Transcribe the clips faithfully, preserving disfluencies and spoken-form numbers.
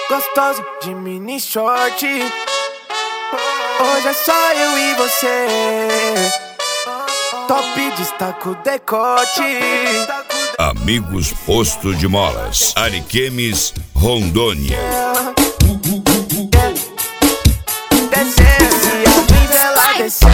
gostoso de mini short. Hoje é só eu e você. Top destaca o decote. Amigos Posto de Molas, Ariquemes, Rondônia. Desce, a vivela desce.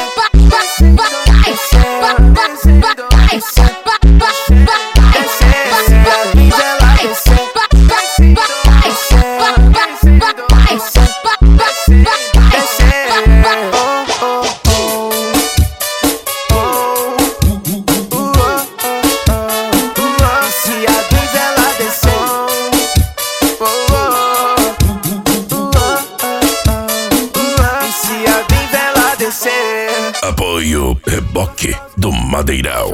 Apoio Reboque do Madeirão.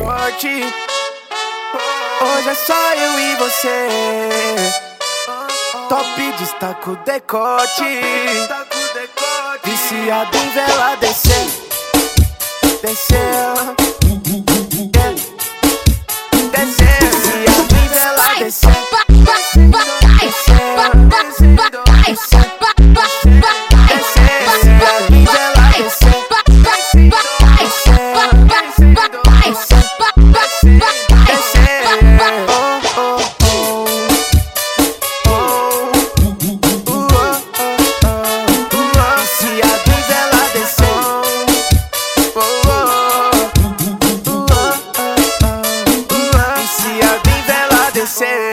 Hoje é só eu e você. Top destaca o decote. Viciado em vela descer. Descer.